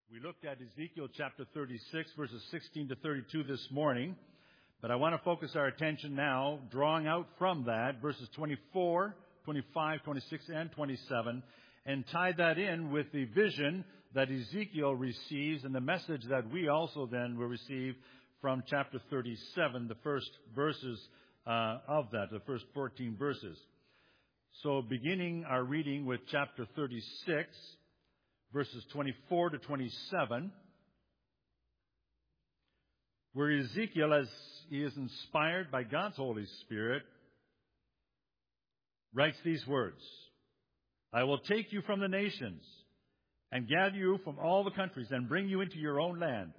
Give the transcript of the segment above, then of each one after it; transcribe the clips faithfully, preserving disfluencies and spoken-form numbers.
We looked at Ezekiel chapter thirty-six, verses sixteen to thirty-two this morning, but I want to focus our attention now, drawing out from that, verses twenty-four, twenty-five, twenty-six, and twenty-seven, and tie that in with the vision that Ezekiel receives and the message that we also then will receive from chapter thirty-seven, the first verses uh, of that, the first fourteen verses. So beginning our reading with chapter thirty-six, verses twenty-four to twenty-seven, where Ezekiel, as he is inspired by God's Holy Spirit, writes these words: I will take you from the nations and gather you from all the countries and bring you into your own land.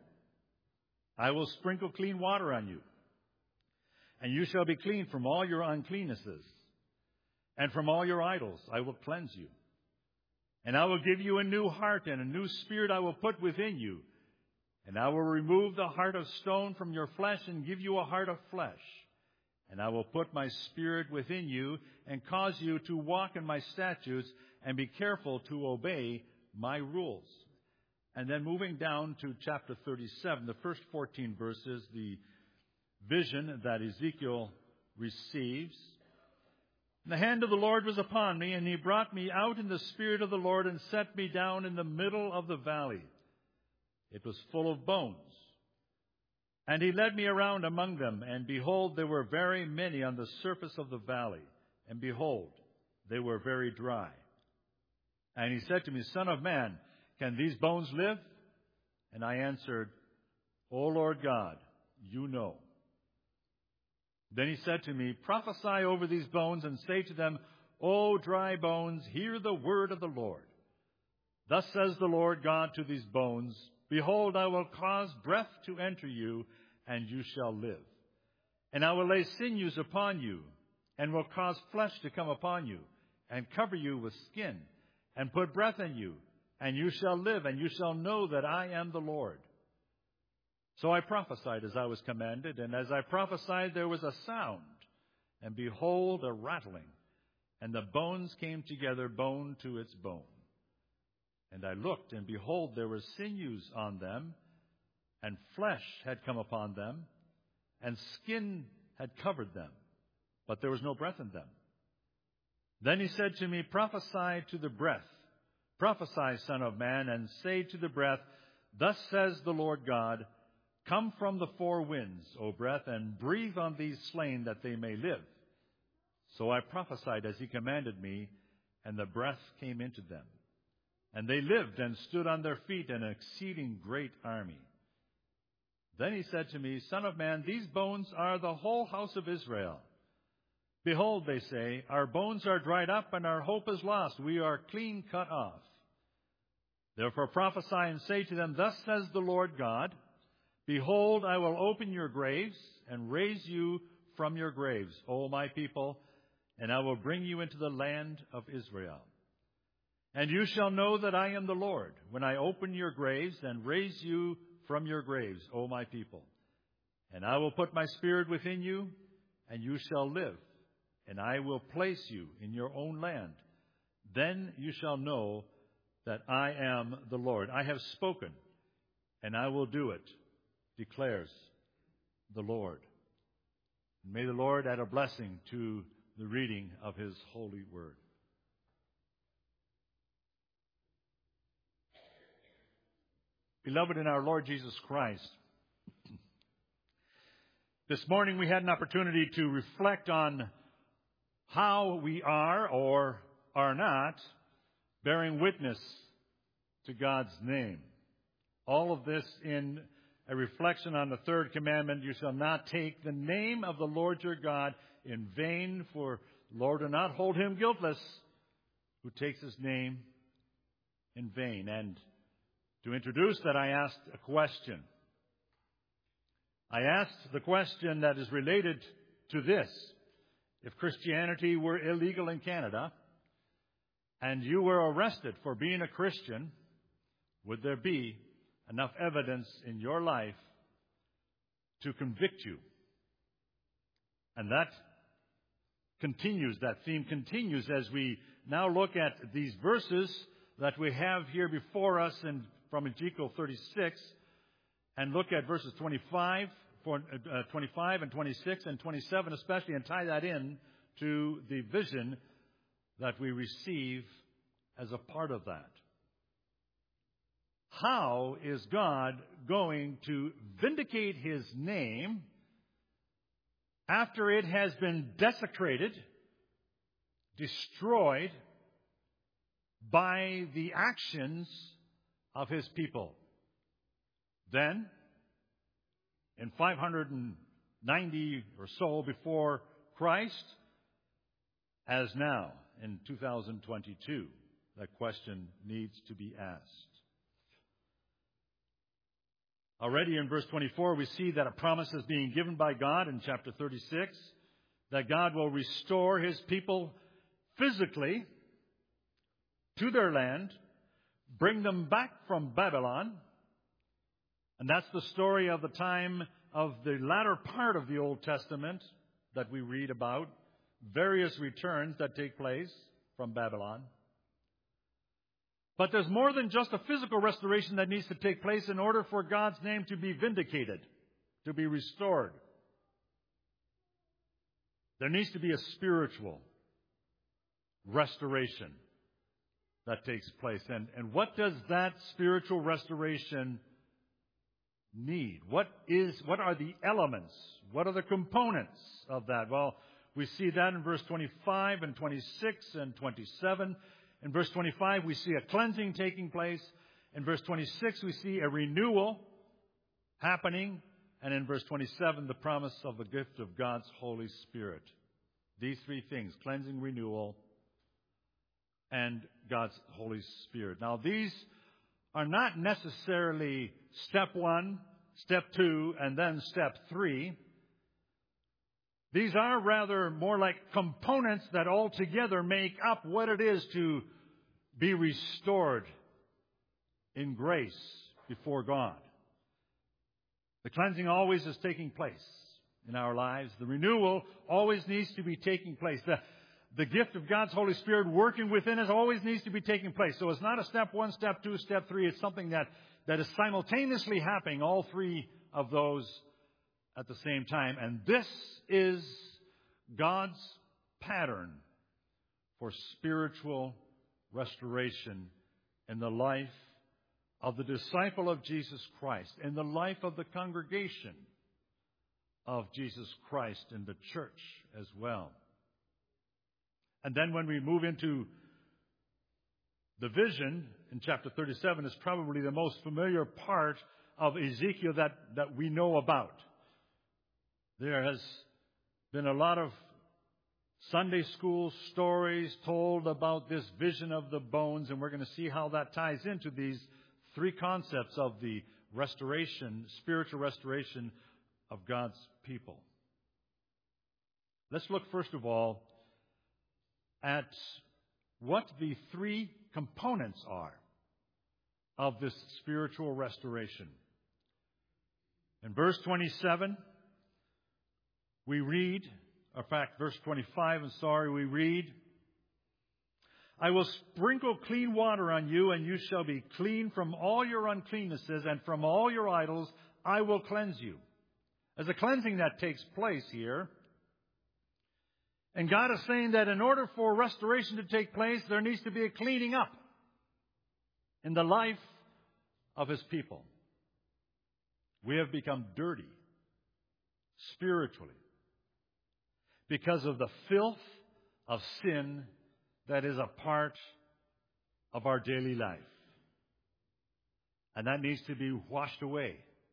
I will sprinkle clean water on you, and you shall be clean from all your uncleannesses, and from all your idols I will cleanse you. And I will give you a new heart, and a new spirit I will put within you. And I will remove the heart of stone from your flesh and give you a heart of flesh. And I will put my spirit within you and cause you to walk in my statutes and be careful to obey my rules. And then moving down to chapter thirty-seven, the first fourteen verses, the vision that Ezekiel receives. The hand of the Lord was upon me, and he brought me out in the spirit of the Lord and set me down in the middle of the valley. It was full of bones. And he led me around among them, and behold, there were very many on the surface of the valley. And behold, they were very dry. And he said to me, Son of man, can these bones live? And I answered, O Lord God, you know. Then he said to me, Prophesy over these bones and say to them, O dry bones, hear the word of the Lord. Thus says the Lord God to these bones, Behold, I will cause breath to enter you, and you shall live. And I will lay sinews upon you, and will cause flesh to come upon you, and cover you with skin, and put breath in you, and you shall live, and you shall know that I am the Lord. So I prophesied as I was commanded, and as I prophesied there was a sound, and behold, a rattling, and the bones came together, bone to its bone. And I looked, and behold, there were sinews on them, and flesh had come upon them, and skin had covered them, but there was no breath in them. Then he said to me, Prophesy to the breath, prophesy, Son of man, and say to the breath, Thus says the Lord God, Come from the four winds, O breath, and breathe on these slain that they may live. So I prophesied as he commanded me, and the breath came into them. And they lived and stood on their feet, an exceeding great army. Then he said to me, Son of man, these bones are the whole house of Israel. Behold, they say, Our bones are dried up, and our hope is lost. We are clean cut off. Therefore prophesy and say to them, Thus says the Lord God, Behold, I will open your graves and raise you from your graves, O my people, and I will bring you into the land of Israel. And you shall know that I am the Lord, when I open your graves and raise you from your graves, O my people. And I will put my spirit within you, and you shall live, and I will place you in your own land. Then you shall know that I am the Lord. I have spoken, and I will do it, declares the Lord. May the Lord add a blessing to the reading of his holy word. Beloved in our Lord Jesus Christ, this morning we had an opportunity to reflect on how we are or are not bearing witness to God's name. All of this in a reflection on the third commandment, you shall not take the name of the Lord your God in vain, for the Lord will not hold him guiltless who takes his name in vain. And to introduce that, I asked a question. I asked the question that is related to this. If Christianity were illegal in Canada, and you were arrested for being a Christian, would there be enough evidence in your life to convict you? And that continues, that theme continues as we now look at these verses that we have here before us in from Ezekiel thirty-six and look at verses twenty-five, for, uh, twenty-five and twenty-six and twenty-seven especially, and tie that in to the vision that we receive as a part of that. How is God going to vindicate His name after it has been desecrated, destroyed by the actions of His people? Then, in five hundred ninety or so before Christ, as now in two thousand twenty-two, that question needs to be asked. Already in verse twenty-four, we see that a promise is being given by God in chapter thirty-six, that God will restore His people physically to their land, bring them back from Babylon. And that's the story of the time of the latter part of the Old Testament that we read about, various returns that take place from Babylon. But there's more than just a physical restoration that needs to take place in order for God's name to be vindicated, to be restored. There needs to be a spiritual restoration that takes place. And, and what does that spiritual restoration need? What is, what are the elements? What are the components of that? Well, we see that in verse twenty-five and twenty-six and twenty-seven. In verse twenty-five, we see a cleansing taking place. In verse twenty-six, we see a renewal happening. And in verse twenty-seven, the promise of the gift of God's Holy Spirit. These three things, cleansing, renewal, and God's Holy Spirit. Now, these are not necessarily step one, step two, and then step three. These are rather more like components that altogether make up what it is to be restored in grace before God. The cleansing always is taking place in our lives. The renewal always needs to be taking place. The, the gift of God's Holy Spirit working within us always needs to be taking place. So it's not a step one, step two, step three. It's something that, that is simultaneously happening, all three of those at the same time. And this is God's pattern for spiritual restoration in the life of the disciple of Jesus Christ, in the life of the congregation of Jesus Christ in the church as well. And then when we move into the vision in chapter thirty-seven, is probably the most familiar part of Ezekiel that, that we know about. There has been a lot of Sunday school stories told about this vision of the bones, and we're going to see how that ties into these three concepts of the restoration, spiritual restoration of God's people. Let's look first of all at what the three components are of this spiritual restoration. In verse twenty-seven, we read, in fact, verse twenty-five, I'm sorry, we read, I will sprinkle clean water on you, and you shall be clean from all your uncleannesses, and from all your idols I will cleanse you. There's a cleansing that takes place here. And God is saying that in order for restoration to take place, there needs to be a cleaning up in the life of His people. We have become dirty spiritually because of the filth of sin that is a part of our daily life. And that needs to be washed away.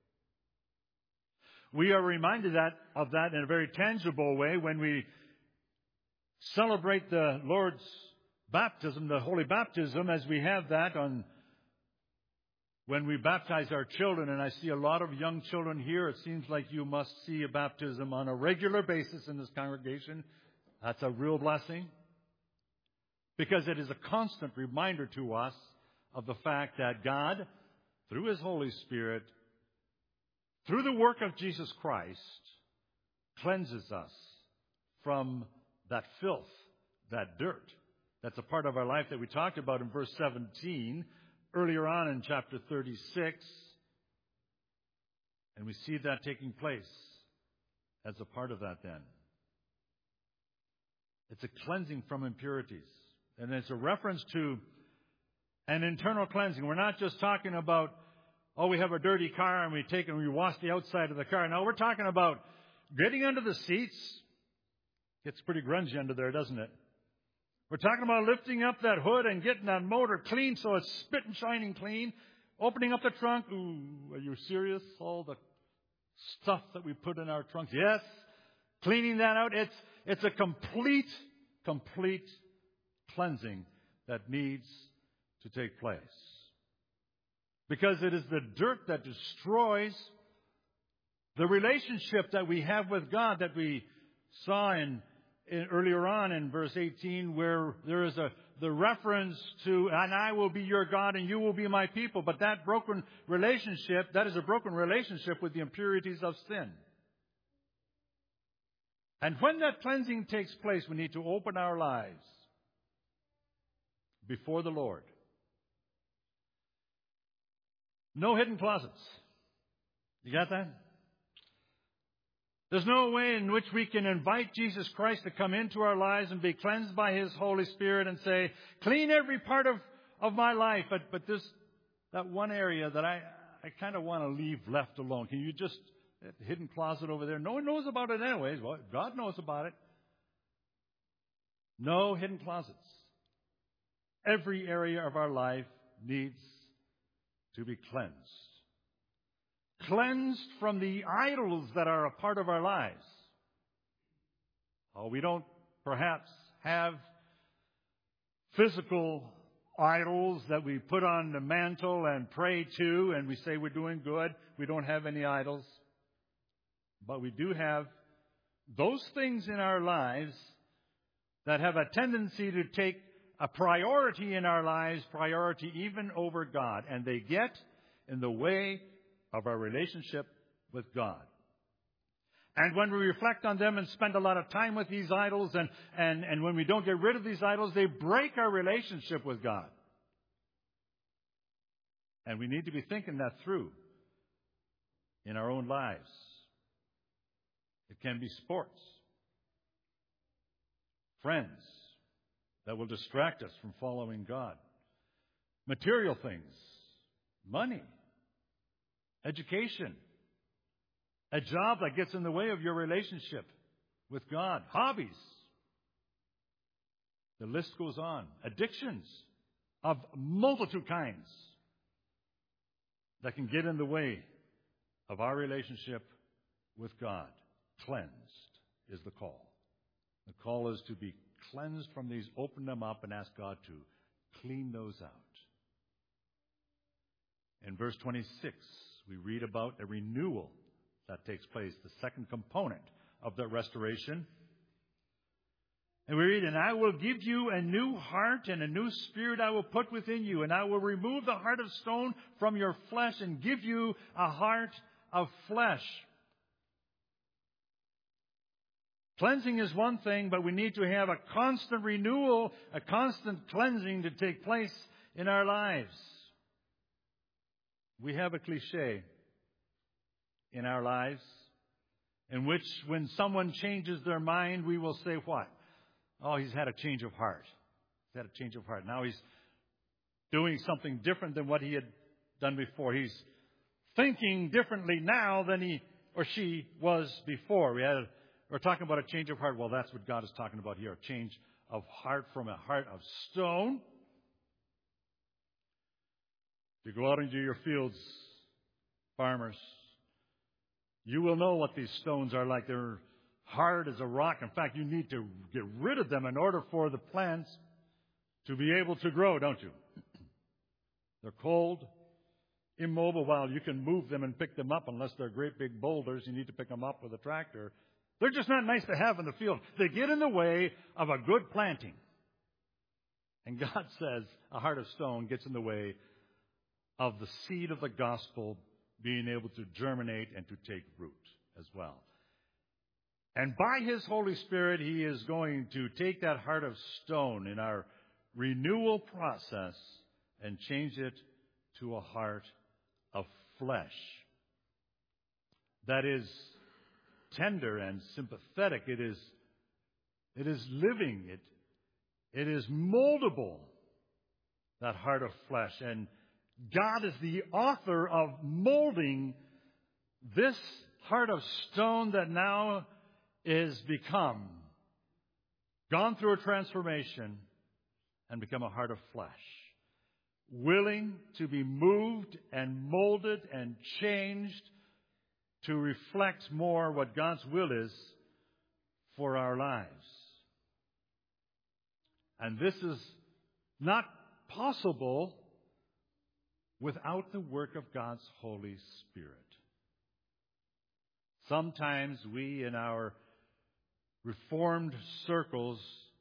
We are reminded that of that in a very tangible way when we celebrate the Lord's baptism, the holy baptism, as we have that on when we baptize our children. And I see a lot of young children here. It seems like you must see a baptism on a regular basis in this congregation. That's a real blessing, because it is a constant reminder to us of the fact that God, through His Holy Spirit, through the work of Jesus Christ, cleanses us from that filth, that dirt. That's a part of our life that we talked about in verse seventeen earlier on in chapter thirty-six. And we see that taking place as a part of that then. It's a cleansing from impurities. And it's a reference to an internal cleansing. We're not just talking about, oh, we have a dirty car and we take and we wash the outside of the car. No, we're talking about getting under the seats. Gets pretty grungy under there, doesn't it? We're talking about lifting up that hood and getting that motor clean so it's spit and shining clean. Opening up the trunk. Ooh, are you serious? All the stuff that we put in our trunks. Yes. Cleaning that out. It's, it's a complete, complete cleansing that needs to take place. Because it is the dirt that destroys the relationship that we have with God that we saw in, in earlier on in verse eighteen, where there is a the reference to, and I will be your God and you will be my people. But that broken relationship, that is a broken relationship with the impurities of sin. And when that cleansing takes place, we need to open our lives before the Lord. No hidden closets. You got that? There's no way in which we can invite Jesus Christ to come into our lives and be cleansed by His Holy Spirit and say, clean every part of, of my life. But, but there's that one area that I, I kind of want to leave left alone. Can you just, that hidden closet over there, no one knows about it anyways. Well, God knows about it. No hidden closets. Every area of our life needs to be cleansed. Cleansed from the idols that are a part of our lives. Oh, we don't perhaps have physical idols that we put on the mantle and pray to and we say we're doing good. We don't have any idols. But we do have those things in our lives that have a tendency to take a priority in our lives, priority even over God. And they get in the way of our relationship with God. And when we reflect on them and spend a lot of time with these idols, and, and, and when we don't get rid of these idols, they break our relationship with God. And we need to be thinking that through in our own lives. It can be sports, friends that will distract us from following God, material things, money, education, a job that gets in the way of your relationship with God, hobbies. The list goes on. Addictions of multitude kinds that can get in the way of our relationship with God. Cleansed is the call. The call is to be cleansed from these, open them up and ask God to clean those out. In verse twenty-six, we read about a renewal that takes place, the second component of the restoration. And we read, and I will give you a new heart and a new spirit I will put within you, and I will remove the heart of stone from your flesh and give you a heart of flesh. Cleansing is one thing, but we need to have a constant renewal, a constant cleansing to take place in our lives. We have a cliche in our lives in which when someone changes their mind, we will say what? Oh, he's had a change of heart. He's had a change of heart. Now he's doing something different than what he had done before. He's thinking differently now than he or she was before. We had a, we're talking about a change of heart. Well, that's what God is talking about here. A change of heart from a heart of stone. If you go out into your fields, farmers, you will know what these stones are like. They're hard as a rock. In fact, you need to get rid of them in order for the plants to be able to grow, don't you? They're cold, immobile. While you can move them and pick them up, unless they're great big boulders, you need to pick them up with a tractor. They're just not nice to have in the field. They get in the way of a good planting. And God says a heart of stone gets in the way of the seed of the gospel being able to germinate and to take root as well. And by His Holy Spirit, He is going to take that heart of stone in our renewal process and change it to a heart of flesh that is tender and sympathetic. It is, it is living. It, it is moldable, that heart of flesh. And God is the author of molding this heart of stone that now is become, gone through a transformation and become a heart of flesh, willing to be moved and molded and changed to reflect more what God's will is for our lives. And this is not possible without the work of God's Holy Spirit. Sometimes we, in our Reformed circles,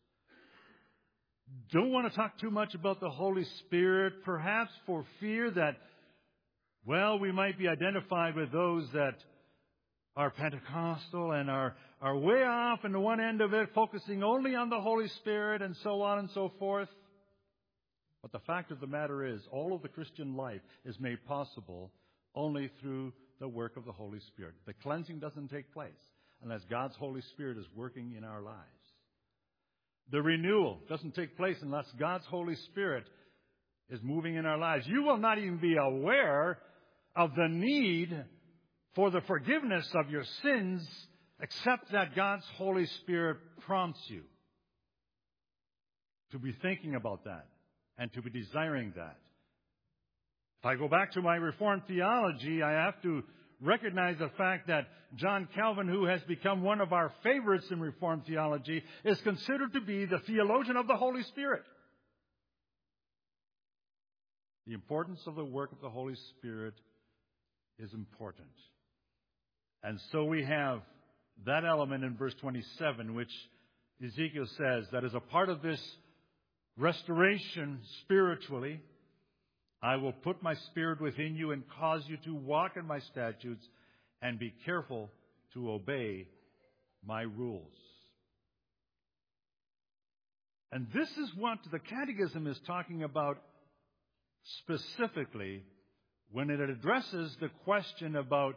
don't want to talk too much about the Holy Spirit, perhaps for fear that, well, we might be identified with those that are Pentecostal and are, are way off in the one end of it, focusing only on the Holy Spirit and so on and so forth. But the fact of the matter is, all of the Christian life is made possible only through the work of the Holy Spirit. The cleansing doesn't take place unless God's Holy Spirit is working in our lives. The renewal doesn't take place unless God's Holy Spirit is moving in our lives. You will not even be aware of the need for the forgiveness of your sins except that God's Holy Spirit prompts you to be thinking about that and to be desiring that. If I go back to my Reformed theology, I have to recognize the fact that John Calvin, who has become one of our favorites in Reformed theology, is considered to be the theologian of the Holy Spirit. The importance of the work of the Holy Spirit is important. And so we have that element in verse twenty-seven, which Ezekiel says that as a part of this restoration spiritually, I will put my spirit within you and cause you to walk in my statutes and be careful to obey my rules. And this is what the Catechism is talking about specifically when it addresses the question about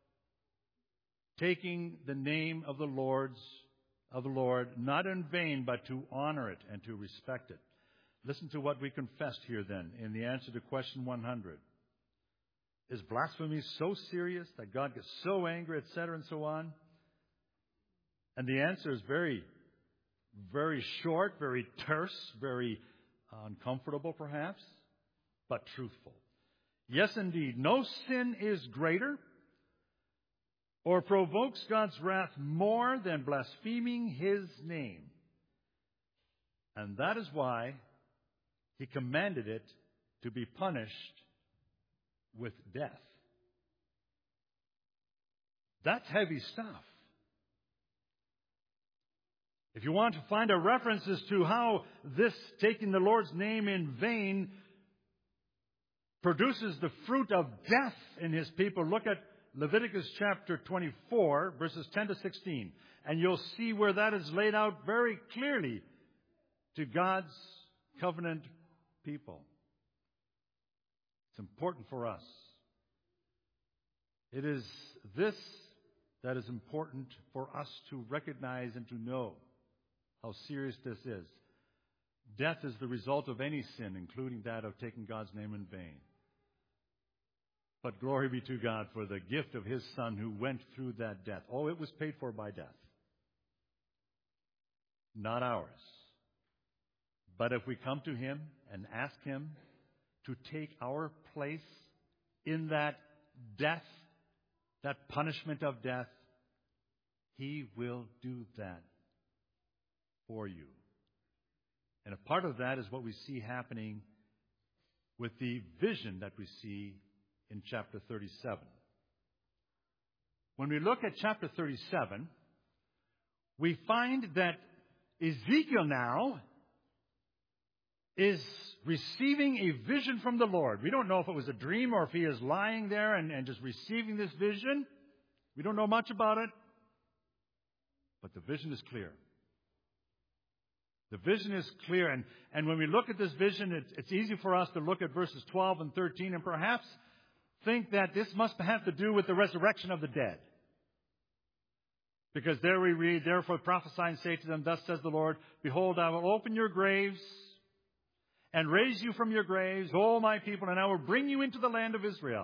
taking the name of the Lord's of the Lord not in vain, but to honor it and to respect it. Listen to what we confessed here then in the answer to question one hundred. Is blasphemy so serious that God gets so angry, et cetera, and so on? And the answer is very, very short, very terse, very uncomfortable perhaps, but truthful. Yes, indeed, no sin is greater or provokes God's wrath more than blaspheming His name. And that is why He commanded it to be punished with death. That's heavy stuff. If you want to find a reference as to how this taking the Lord's name in vain produces the fruit of death in His people, look at Leviticus chapter twenty-four, verses ten to sixteen. And you'll see where that is laid out very clearly to God's covenant people. It's important for us. It is this that is important for us to recognize and to know how serious this is. Death is the result of any sin, including that of taking God's name in vain. But glory be to God for the gift of His Son who went through that death. Oh, it was paid for by death. Not ours. But if we come to Him and ask Him to take our place in that death, that punishment of death, He will do that for you. And a part of that is what we see happening with the vision that we see in chapter thirty-seven. When we look at chapter thirty-seven, we find that Ezekiel now is receiving a vision from the Lord. We don't know if it was a dream or if he is lying there and, and just receiving this vision. We don't know much about it. But the vision is clear. The vision is clear. And, and when we look at this vision, it's, it's easy for us to look at verses twelve and thirteen and perhaps think that this must have to do with the resurrection of the dead. Because there we read, therefore prophesy and say to them, thus says the Lord, behold, I will open your graves and raise you from your graves, O my people, and I will bring you into the land of Israel.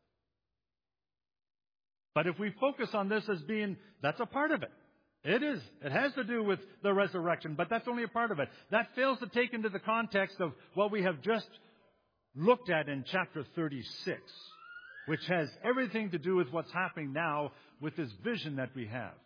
But if we focus on this as being, that's a part of it. It is. It has to do with the resurrection, but that's only a part of it. That fails to take into the context of what we have just looked at in chapter thirty-six, which has everything to do with what's happening now with this vision that we have.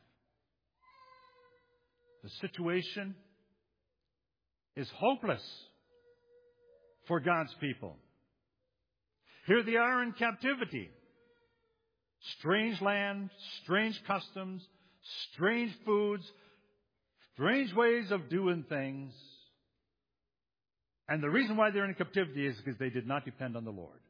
The situation is hopeless for God's people. Here they are in captivity. Strange land, strange customs, strange foods, strange ways of doing things. And the reason why they're in captivity is because they did not depend on the Lord.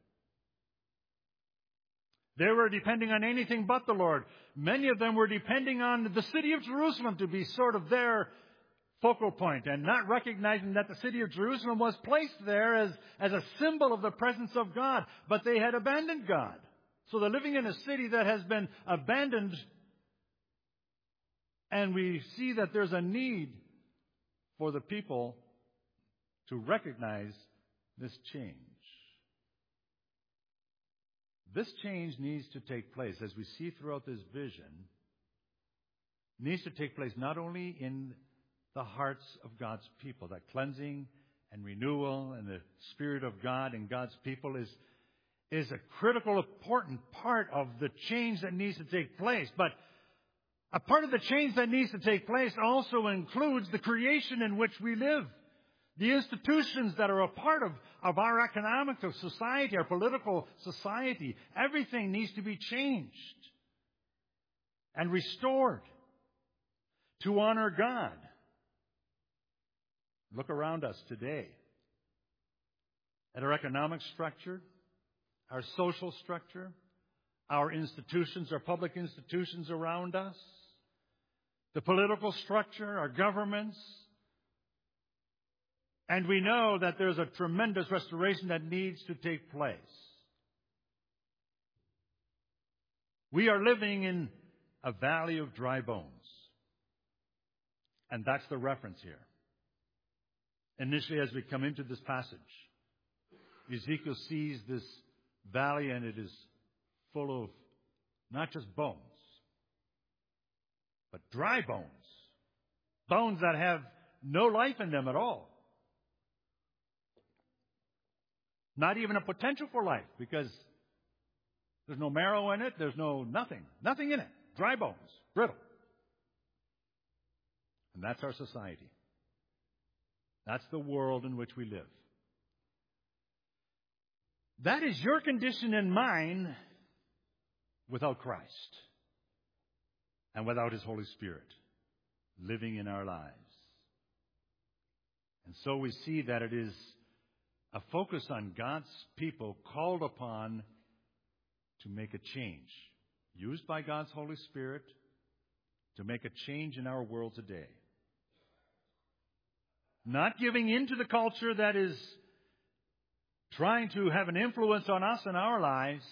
They were depending on anything but the Lord. Many of them were depending on the city of Jerusalem to be sort of their focal point, and not recognizing that the city of Jerusalem was placed there as, as a symbol of the presence of God. But they had abandoned God. So they're living in a city that has been abandoned. And we see that there's a need for the people to recognize this change. This change needs to take place, as we see throughout this vision, needs to take place not only in the hearts of God's people. That cleansing and renewal and the Spirit of God in God's people is, is a critical, important part of the change that needs to take place. But a part of the change that needs to take place also includes the creation in which we live. The institutions that are a part of, of our economic society, our political society. Everything needs to be changed and restored to honor God. Look around us today at our economic structure, our social structure, our institutions, our public institutions around us, the political structure, our governments. And we know that there's a tremendous restoration that needs to take place. We are living in a valley of dry bones. And that's the reference here. Initially, as we come into this passage, Ezekiel sees this valley and it is full of not just bones, but dry bones. Bones that have no life in them at all. Not even a potential for life, because there's no marrow in it, there's no nothing. Nothing in it. Dry bones. Brittle. And that's our society. That's the world in which we live. That is your condition and mine without Christ and without His Holy Spirit living in our lives. And so we see that it is a focus on God's people called upon to make a change, used by God's Holy Spirit to make a change in our world today. Not giving in to the culture that is trying to have an influence on us and our lives,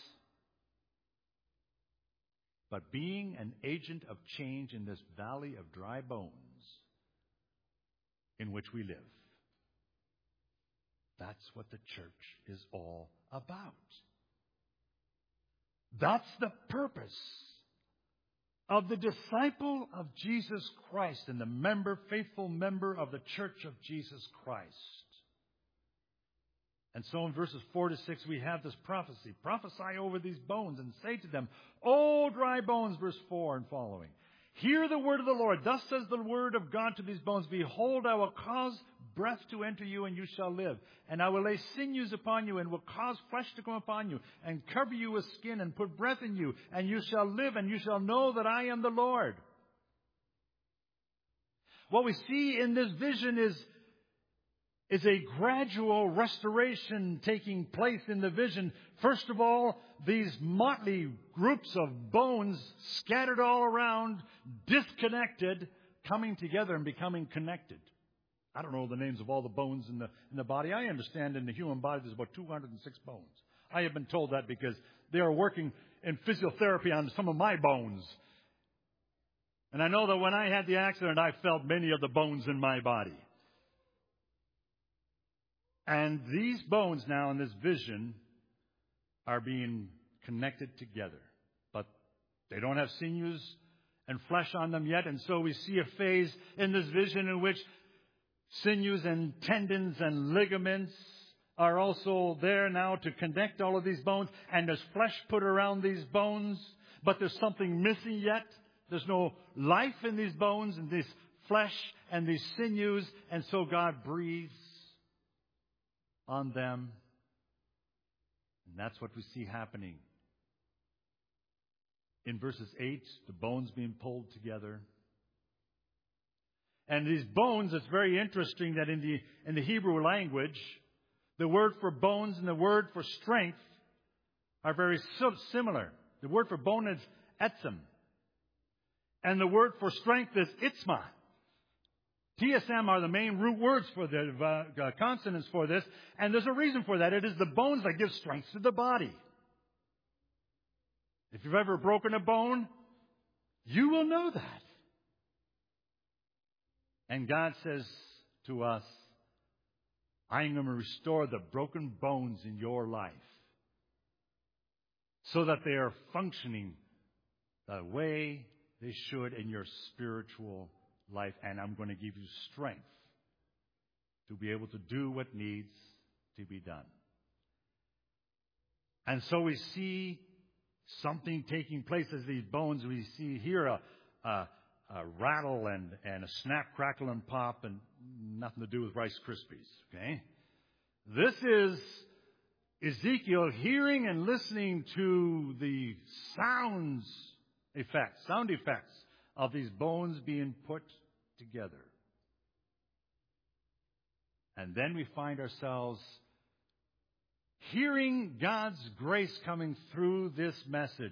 but being an agent of change in this valley of dry bones in which we live. That's what the church is all about. That's the purpose of the disciple of Jesus Christ and the member, faithful member of the Church of Jesus Christ. And so in verses four to six, we have this prophecy. Prophesy over these bones and say to them, O dry bones, verse four and following, hear the word of the Lord. Thus says the word of God to these bones, behold, I will cause breath to enter you, and you shall live. And I will lay sinews upon you, and will cause flesh to come upon you, and cover you with skin, and put breath in you, and you shall live, and you shall know that I am the Lord. What we see in this vision is, is a gradual restoration taking place in the vision. First of all, these motley groups of bones scattered all around, disconnected, coming together and becoming connected. I don't know the names of all the bones in the in the body. I understand in the human body there's about two hundred six bones. I have been told that because they are working in physiotherapy on some of my bones. And I know that when I had the accident, I felt many of the bones in my body. And these bones now in this vision are being connected together. But they don't have sinews and flesh on them yet. And so we see a phase in this vision in which sinews and tendons and ligaments are also there now to connect all of these bones. And there's flesh put around these bones. But there's something missing yet. There's no life in these bones and this flesh and these sinews. And so God breathes on them. And that's what we see happening. In verses eight, the bones being pulled together. And these bones, it's very interesting that in the in the Hebrew language, the word for bones and the word for strength are very similar. The word for bone is etzem. And the word for strength is itzma. T S M are the main root words for the uh, consonants for this. And there's a reason for that. It is the bones that give strength to the body. If you've ever broken a bone, you will know that. And God says to us, I'm going to restore the broken bones in your life so that they are functioning the way they should in your spiritual life. And I'm going to give you strength to be able to do what needs to be done. And so we see something taking place as these bones. We see here a, a, a rattle and, and a snap, crackle, and pop, and nothing to do with Rice Krispies. Okay? This is Ezekiel hearing and listening to the sounds effects, sound effects of these bones being put together. And then we find ourselves hearing God's grace coming through this message.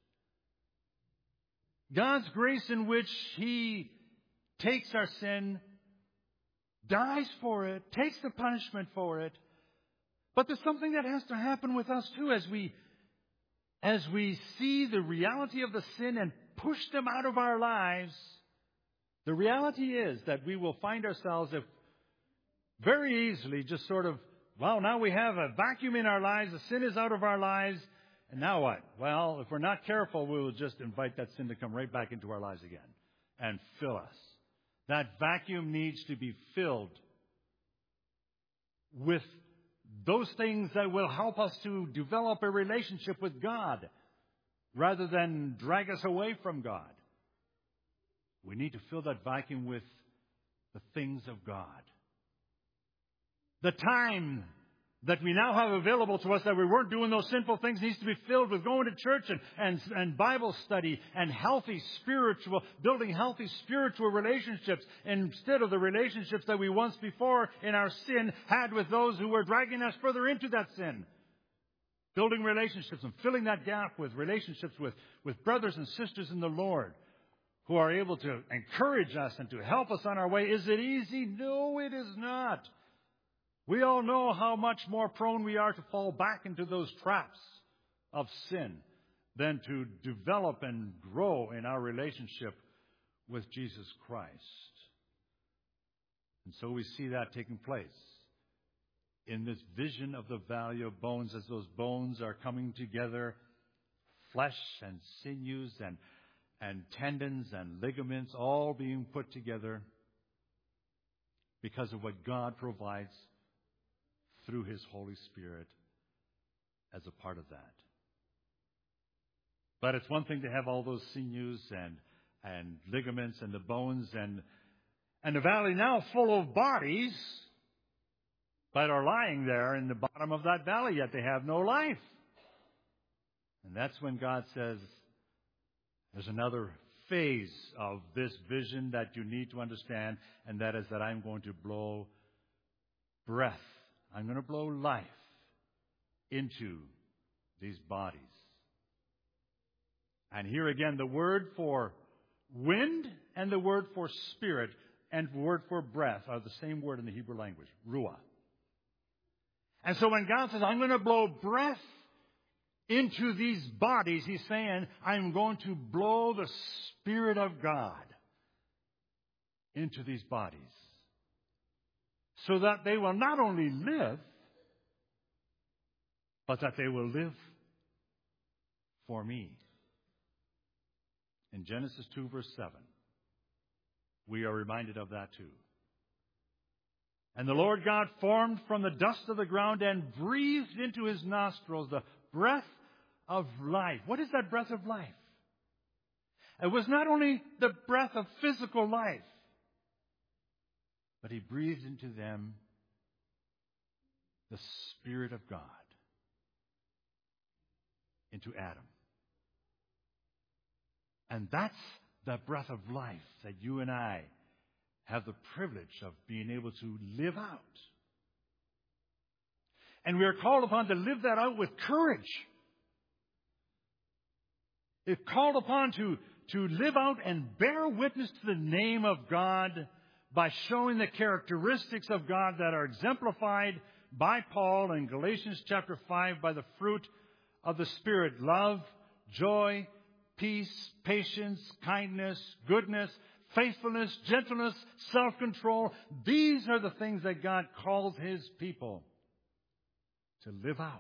God's grace in which He takes our sin, dies for it, takes the punishment for it. But there's something that has to happen with us too as we as we see the reality of the sin and push them out of our lives. The reality is that we will find ourselves if very easily just sort of, well, now we have a vacuum in our lives, the sin is out of our lives, and now what? Well, if we're not careful, we will just invite that sin to come right back into our lives again and fill us. That vacuum needs to be filled with those things that will help us to develop a relationship with God rather than drag us away from God. We need to fill that vacuum with the things of God. The time that we now have available to us that we weren't doing those sinful things needs to be filled with going to church and, and, and Bible study and healthy spiritual, building healthy spiritual relationships instead of the relationships that we once before in our sin had with those who were dragging us further into that sin. Building relationships and filling that gap with relationships with, with brothers and sisters in the Lord who are able to encourage us and to help us on our way. Is it easy? No, it is not. We all know how much more prone we are to fall back into those traps of sin than to develop and grow in our relationship with Jesus Christ. And so we see that taking place in this vision of the valley of bones as those bones are coming together, flesh and sinews and, and tendons and ligaments all being put together because of what God provides through His Holy Spirit as a part of that. But it's one thing to have all those sinews and and ligaments and the bones and and the valley now full of bodies that are lying there in the bottom of that valley, yet they have no life. And that's when God says, there's another phase of this vision that you need to understand, and that is that I'm going to blow breath. I'm going to blow life into these bodies. And here again, the word for wind and the word for spirit and the word for breath are the same word in the Hebrew language, ruah. And so when God says, I'm going to blow breath into these bodies, He's saying, I'm going to blow the Spirit of God into these bodies so that they will not only live, but that they will live for me. In Genesis two, verse seven, we are reminded of that too. And the Lord God formed from the dust of the ground and breathed into his nostrils the breath of life. What is that breath of life? It was not only the breath of physical life, but he breathed into them the Spirit of God, into Adam. And that's the breath of life that you and I have the privilege of being able to live out. And we are called upon to live that out with courage. It's called upon to, to live out and bear witness to the name of God by showing the characteristics of God that are exemplified by Paul in Galatians chapter five by the fruit of the Spirit: love, joy, peace, patience, kindness, goodness, faithfulness, gentleness, self-control. These are the things that God calls His people to live out,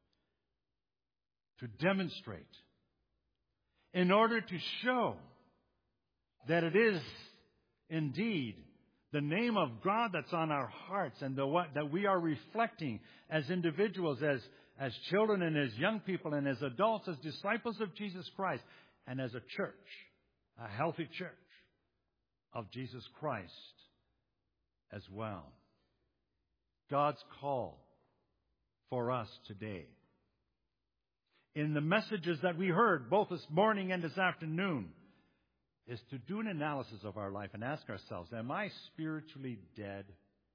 to demonstrate, in order to show that it is indeed the name of God that's on our hearts and the what that we are reflecting as individuals, as, as children and as young people and as adults, as disciples of Jesus Christ, and as a church, a healthy church of Jesus Christ as well. God's call for us today, in the messages that we heard both this morning and this afternoon, is to do an analysis of our life and ask ourselves, am I spiritually dead?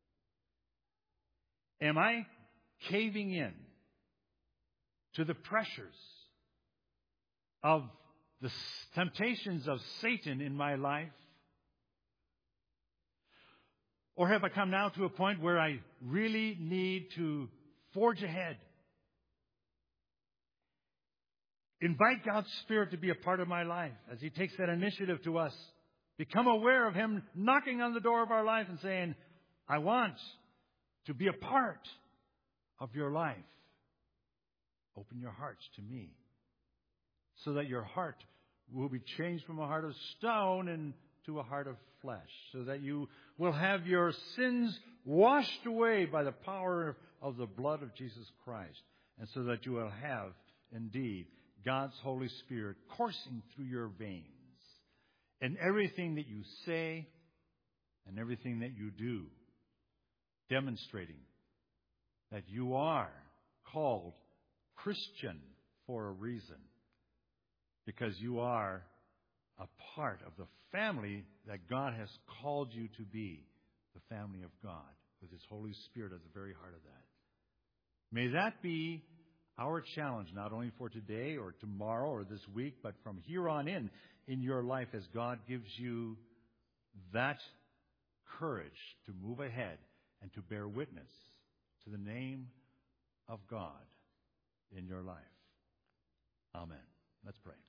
Am I caving in to the pressures of the temptations of Satan in my life? Or have I come now to a point where I really need to forge ahead? Invite God's Spirit to be a part of my life as He takes that initiative to us. Become aware of Him knocking on the door of our life and saying, I want to be a part of your life. Open your hearts to me, so that your heart will be changed from a heart of stone into a heart of flesh, so that you will have your sins washed away by the power of the blood of Jesus Christ, and so that you will have, indeed, God's Holy Spirit coursing through your veins in everything that you say and everything that you do, demonstrating that you are called Christian for a reason, because you are a part of the family that God has called you to be, the family of God, with His Holy Spirit at the very heart of that. May that be our challenge, not only for today or tomorrow or this week, but from here on in, in your life, as God gives you that courage to move ahead and to bear witness to the name of God in your life. Amen. Let's pray.